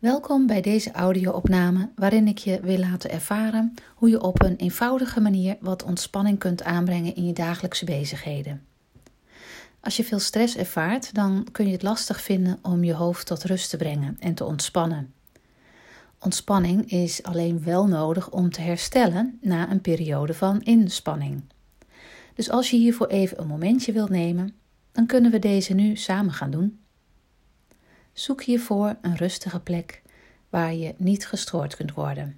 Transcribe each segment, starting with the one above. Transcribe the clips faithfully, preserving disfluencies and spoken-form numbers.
Welkom bij deze audio-opname waarin ik je wil laten ervaren hoe je op een eenvoudige manier wat ontspanning kunt aanbrengen in je dagelijkse bezigheden. Als je veel stress ervaart, dan kun je het lastig vinden om je hoofd tot rust te brengen en te ontspannen. Ontspanning is alleen wel nodig om te herstellen na een periode van inspanning. Dus als je hiervoor even een momentje wilt nemen, dan kunnen we deze nu samen gaan doen. Zoek hiervoor een rustige plek waar je niet gestoord kunt worden.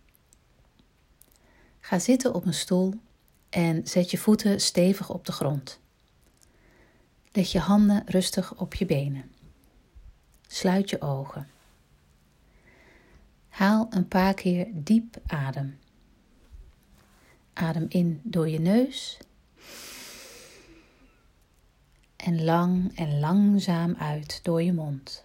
Ga zitten op een stoel en zet je voeten stevig op de grond. Leg je handen rustig op je benen. Sluit je ogen. Haal een paar keer diep adem. Adem in door je neus en lang en langzaam uit door je mond.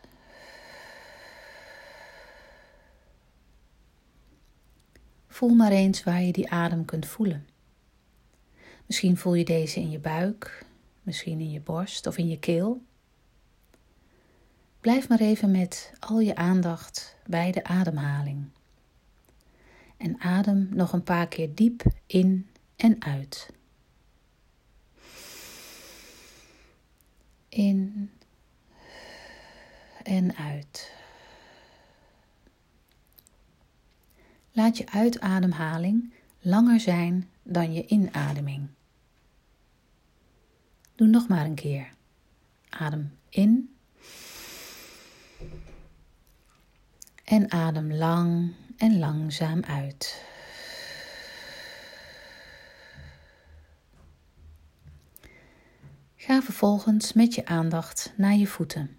Voel maar eens waar je die adem kunt voelen. Misschien voel je deze in je buik, misschien in je borst of in je keel. Blijf maar even met al je aandacht bij de ademhaling. En adem nog een paar keer diep in en uit. In en uit. Laat je uitademhaling langer zijn dan je inademing. Doe nog maar een keer. Adem in. En adem lang en langzaam uit. Ga vervolgens met je aandacht naar je voeten.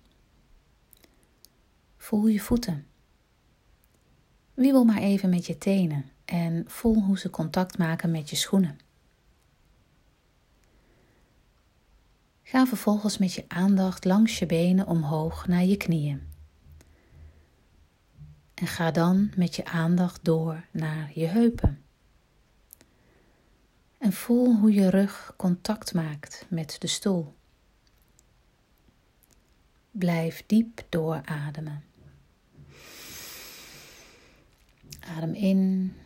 Voel je voeten. Wiebel maar even met je tenen en voel hoe ze contact maken met je schoenen. Ga vervolgens met je aandacht langs je benen omhoog naar je knieën. En ga dan met je aandacht door naar je heupen. En voel hoe je rug contact maakt met de stoel. Blijf diep doorademen. Adem in.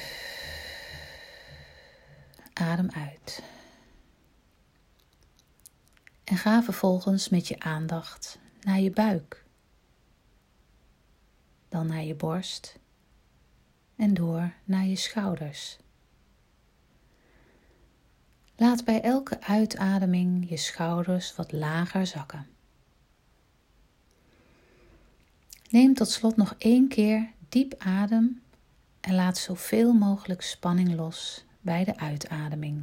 Adem uit. En ga vervolgens met je aandacht naar je buik. Dan naar je borst. En door naar je schouders. Laat bij elke uitademing je schouders wat lager zakken. Neem tot slot nog één keer diep adem en laat zoveel mogelijk spanning los bij de uitademing.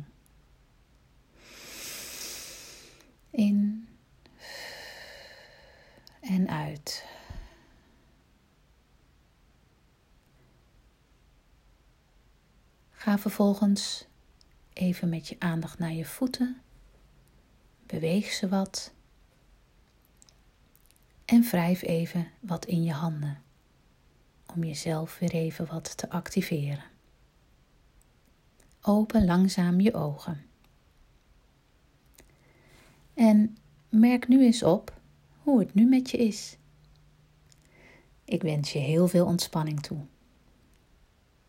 In en uit. Ga vervolgens even met je aandacht naar je voeten. Beweeg ze wat. En wrijf even wat in je handen. Om jezelf weer even wat te activeren. Open langzaam je ogen. En merk nu eens op hoe het nu met je is. Ik wens je heel veel ontspanning toe.